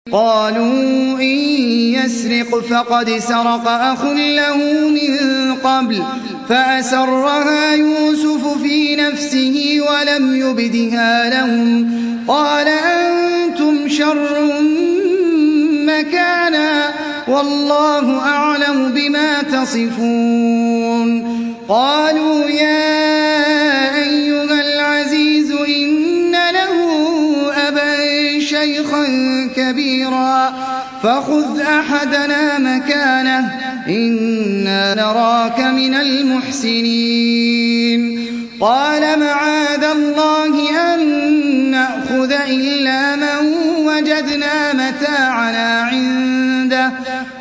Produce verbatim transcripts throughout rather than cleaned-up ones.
قالوا إن يسرق فقد سرق أخ له من قبل فأسرها يوسف في نفسه ولم يبدها لهم قال أنتم شر مكانا والله أعلم بما تصفون. قالوا يا أيها العزيز إن له أبا شيخا كبيرا فخذ أحدنا مكانه إنا نراك من المحسنين. قال معاذ الله أن نأخذ إلا من وجدنا متاعنا عنده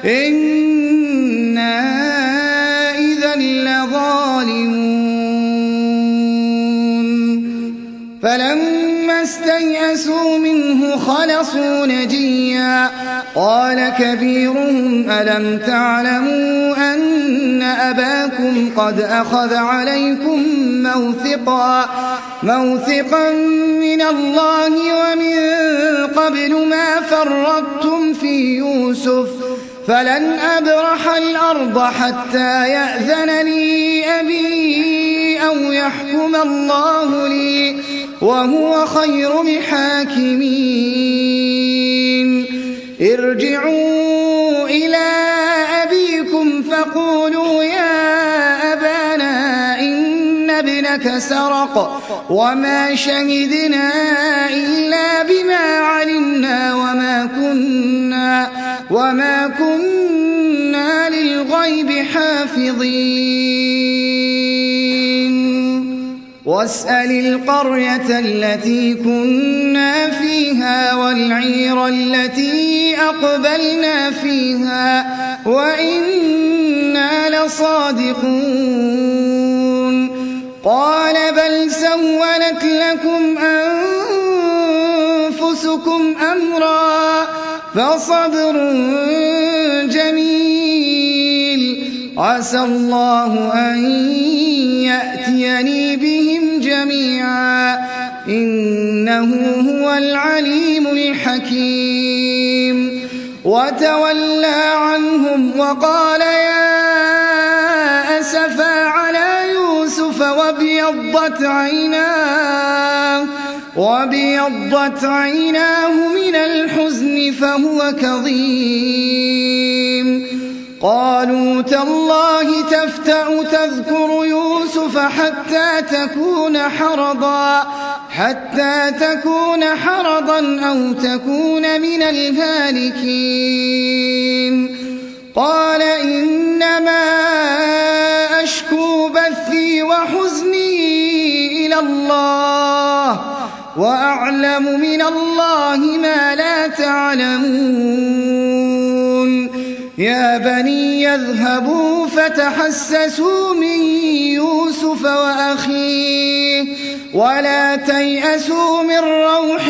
إنا إذا لظالمون. فلما استيئسوا منه خلصوا نجيا قال كبيرهم ألم تعلموا أن أباكم قد أخذ عليكم موثقا موثقا من الله ومن قبل ما فرطتم في يوسف فلن أبرح الأرض حتى يأذن لي أبي أو يحكم الله لي وهو خير الحاكمين. ارجعوا إلى أبيكم فقولوا يا أبانا إن ابنك سرق وما شهدنا إلا بما علمنا وما كنا وما كنا للغيب حافظين. واسأل القرية التي كنا فيها والعير التي أقبلنا فيها وإنا لصادقون. قال بل سولت لكم أنفسكم أمرا فصبر جميل عسى الله أن يأتيني بهم جميعا إنه هو العليم الحكيم. وتولى عنهم وقال يا أسفا على يوسف وابيضت عيناه وابيضت عيناه من الحزن فهو كظيم. قالوا تالله تفتأ تذكر يوسف حتى تكون حرضا حتى تكون حرضا أو تكون من الهالكين. قال إنما أشكو بثي وحزني إلى الله وأعلم من الله ما لا تعلمون. يا بني يذهبوا فتحسسوا من يوسف وأخيه ولا تيأسوا من روح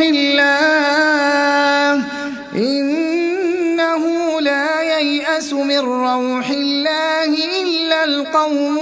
الله إنه لا ييأس من روح الله إلا القوم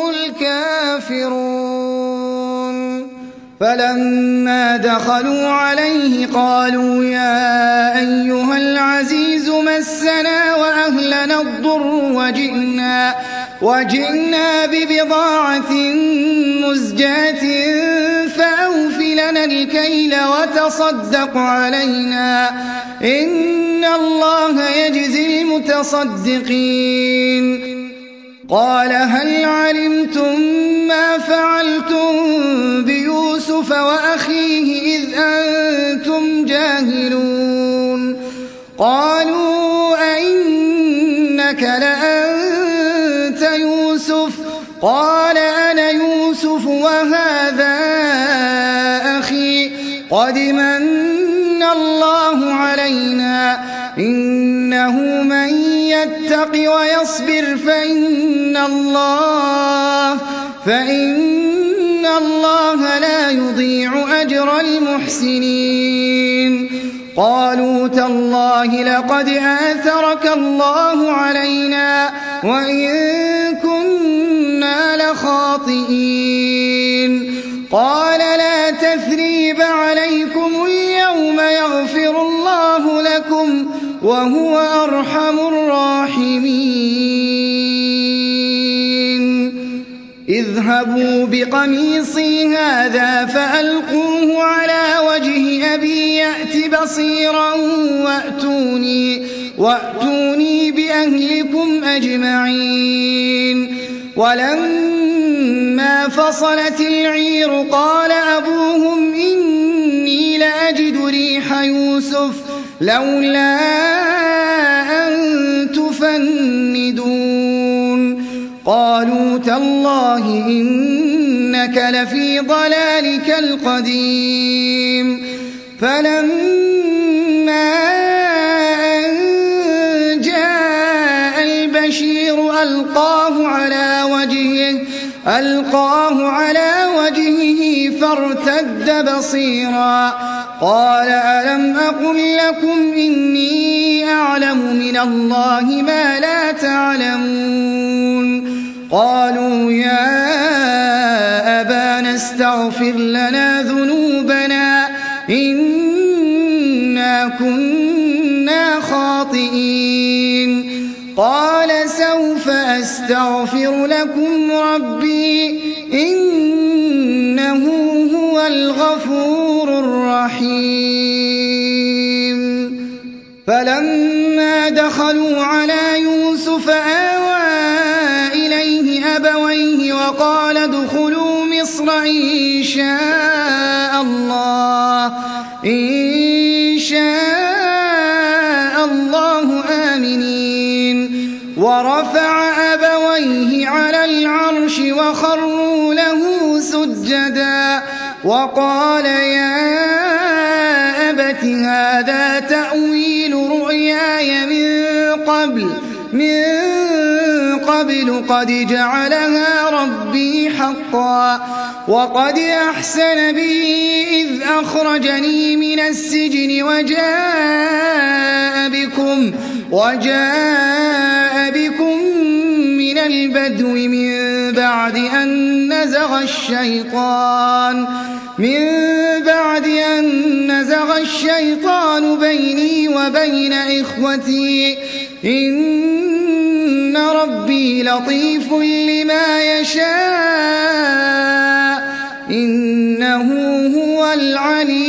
الكافرون. فلما دخلوا عليه قالوا يا أيها العزيز مسنا وأهلنا الضر وجئنا, وجئنا ببضاعة مزجاة فأوف لنا الكيل وتصدق علينا إن الله يجزي المتصدقين. قال هل علمتم ما فعلتم بيوسف وأخيه إذ أنتم جاهلون. قالوا أئنك لأنت يوسف قال أنا يوسف وهذا أخي قد من الله علينا إنه من يتق ويصبر فإن الله فإن الله لا يضيع أجر المحسنين. قالوا تالله لقد آثرك الله علينا وإن كنا لخاطئين. قال لا تثريب عليكم اليوم يغفر الله لكم وهو أرحم الراحمين اذهبوا بقميصي هذا فألقوه على وجه أبي يأت بصيرا وأتوني, وأتوني بأهلكم أجمعين ولما فصلت العير قال أبوهم إني لأجد ريح يوسف لولا أن تفندون قالوا تالله إنك لفي ضلالك القديم فلما أن جاء البشير ألقاه على وجهه ألقاه على وجهه فارتد بصيرا قال ألم أقل لكم إني أعلم من الله ما لا تعلمون قالوا يا أبانا استغفر لنا ذنوبنا إنا كنا خاطئين قال سوف أستغفر لكم ربي إنه هو الغفور الرحيم فلما دخلوا على يوسف آوى إليه أبويه وقال ادخلوا مصر إن شاء الله إن شاء الله آمنين ورفع أبويه على العرش وخروا له سجدا وقال يا أبت هذا تأويل رؤياي من قبل من قبل قد جعلها ربي حقا وقد أحسن بي إذ أخرجني من السجن وجاء بكم وجاء بكم من البدو من بعد أن نزغ الشيطان من بعد أن نزغ الشيطان بيني وبين إخوتي إن ربي لطيف لما يشاء إنه هو العليم